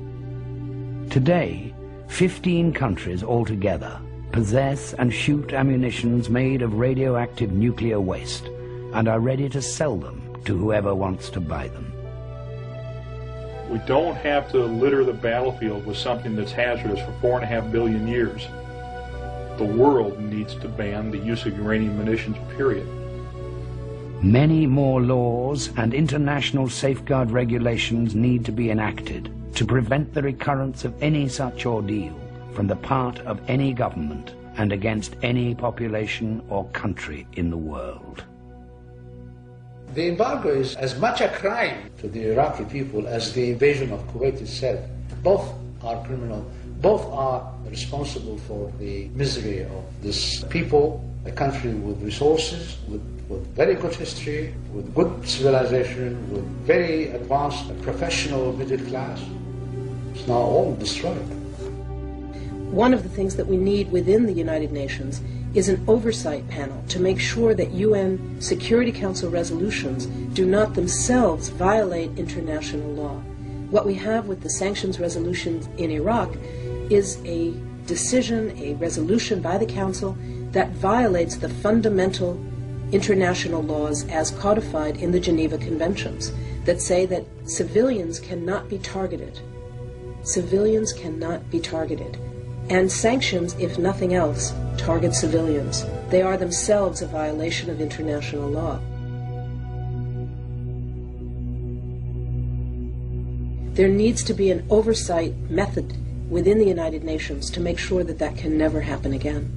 Today, fifteen countries altogether possess and shoot ammunitions made of radioactive nuclear waste and are ready to sell them to whoever wants to buy them. We don't have to litter the battlefield with something that's hazardous for four and a half billion years. The world needs to ban the use of uranium munitions, period. Many more laws and international safeguard regulations need to be enacted to prevent the recurrence of any such ordeal from the part of any government and against any population or country in the world. The embargo is as much a crime to the Iraqi people as the invasion of Kuwait itself. Both are criminal. Both are responsible for the misery of this people, a country with resources, with, with very good history, with good civilization, with very advanced professional middle class. It's now all destroyed. One of the things that we need within the United Nations is an oversight panel to make sure that U N Security Council resolutions do not themselves violate international law. What we have with the sanctions resolutions in Iraq is a decision, a resolution by the Council that violates the fundamental international laws as codified in the Geneva Conventions that say that civilians cannot be targeted civilians cannot be targeted. And sanctions, if nothing else, target civilians. They are themselves a violation of international law. There needs to be an oversight method within the United Nations to make sure that that can never happen again.